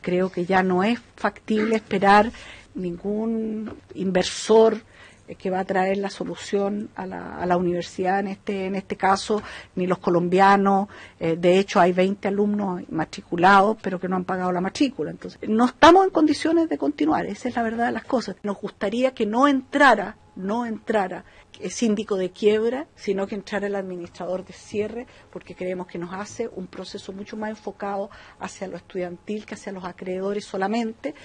Creo que ya no es factible esperar ningún inversor que va a traer la solución a la universidad en este caso, ni los colombianos. De hecho, hay 20 alumnos matriculados, pero que no han pagado la matrícula. Entonces, no estamos en condiciones de continuar, esa es la verdad de las cosas. Nos gustaría que no entrara el síndico de quiebra, sino que entrara el administrador de cierre, porque creemos que nos hace un proceso mucho más enfocado hacia lo estudiantil que hacia los acreedores solamente.